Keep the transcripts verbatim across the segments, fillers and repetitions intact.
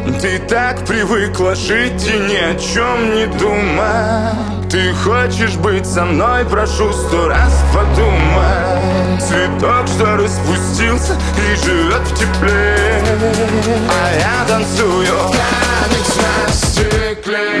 Ты так привыкла жить и ни о чем не думать. Ты хочешь быть со мной, прошу сто раз подумай. Цветок, что распустился и живет в тепле, а я танцую танец на стекле.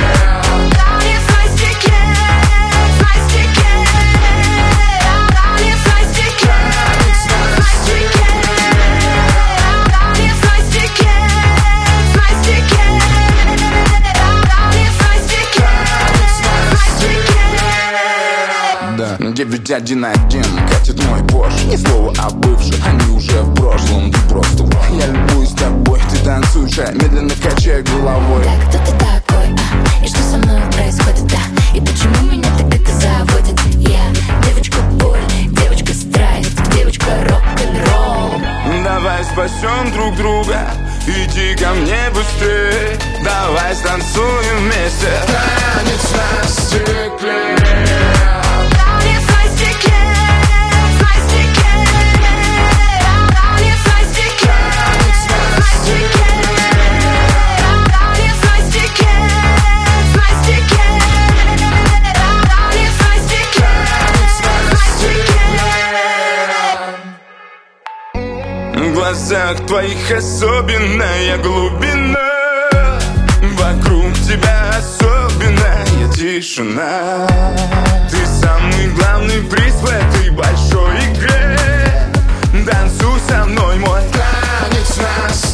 Девять один один катит мой Porsche. Ни слова о бывших, они уже в прошлом. Ты просто я любуюсь тобой. Ты танцуешь, а медленно качай головой. Да, кто ты такой, а? И что со мной происходит, да? И почему меня так это заводит? Я девочка боль, девочка страсть, девочка рок-н-ролл. Давай спасем друг друга, иди ко мне быстрее. Давай станцуем вместе танец на стекле. В глазах твоих особенная глубина, вокруг тебя особенная тишина. Ты самый главный приз в этой большой игре. Танцуй со мной, мой танец на